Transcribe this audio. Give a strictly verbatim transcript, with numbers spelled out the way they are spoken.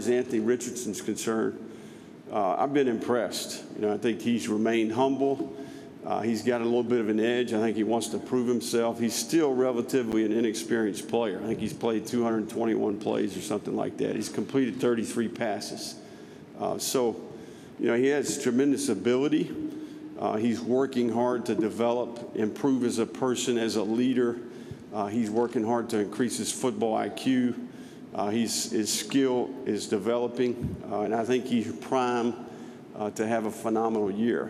As Anthony Richardson's concerned, uh, I've been impressed. You know, I think he's remained humble. Uh, he's got a little bit of an edge. I think he wants to prove himself. He's still relatively an inexperienced player. I think he's played two hundred twenty-one plays or something like that. He's completed thirty-three passes. Uh, so, you know, he has tremendous ability. Uh, he's working hard to develop, improve as a person, as a leader. Uh, he's working hard to increase his football I Q. Uh, he's, his skill is developing, uh, and I think he's primed uh, to have a phenomenal year.